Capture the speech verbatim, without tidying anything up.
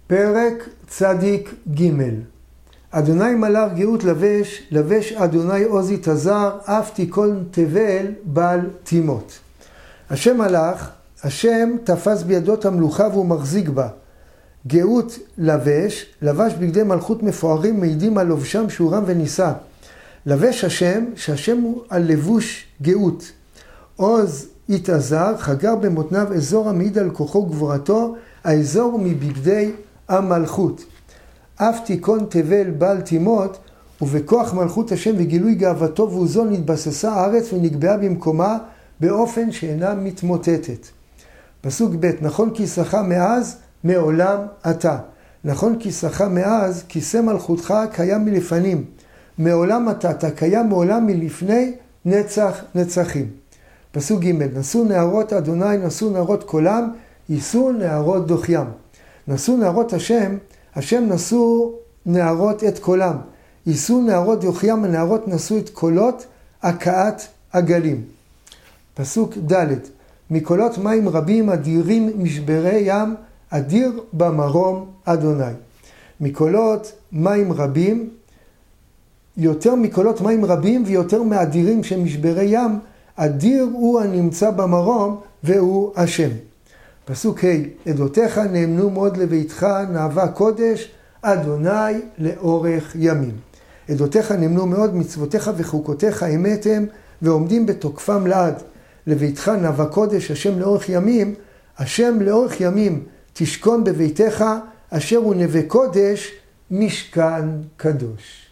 פרק צדיק ג' אדוני מלאך גאות לבש, לבש אדוני עוזי תזר, אף תיכון תבל בעל תימות. השם מלאך, השם תפס בידו את המלוכה והוא מחזיק בה. גאות לבש, לבש בגדי מלכות מפוארים מעידים על לובשם שורם ונישא. לבש השם, שהשם הוא הלבוש גאות. עוז התעזר, חגר במותניו אזור המעיד על כוחו וגבורתו, האזור מבגדי המלכות. אף תיכון תבל בעל תימות, ובכוח מלכות השם וגילוי גאוותו ועוזו נתבססה הארץ ונקבעה במקומה באופן שאינה מתמוטטת. פסוק ב' נכון כיסך מאז, מעולם אתה. נכון כיסך מאז, כיסא מלכותך קיים מלפנים. מעולם אתה, אתה קיים מעולם מלפני נצח נצחים. פסוק ג' נשאו נערות אדוני, נשאו נערות קולם, יישאו נערות דוחיים. נשאו נערות השם, השם נשאו נערות את קולם. יישאו נערות דוחיים, הנערות נשאו את קולות הקעת הגלים. פסוק ד' מקולות מים רבים אדירים משברי ים, אדיר במרום אדוני. מקולות מים רבים, יותר מקולות מים רבים ויותר מאדירים שמשברי ים, אדיר הוא הנמצא במרום והוא השם. פסוק ה' עדותיך נאמנו מאוד לביתך, נאווה קודש, אדוני לאורך ימים. עדותיך נאמנו מאוד, מצוותיך וחוקותיך אמת הם, ועומדים בתוקפם לעד. לביתך נאווה קודש, השם לאורך ימים, השם לאורך ימים תשכון בביתך, אשר הוא נווה קודש, משכן קדוש.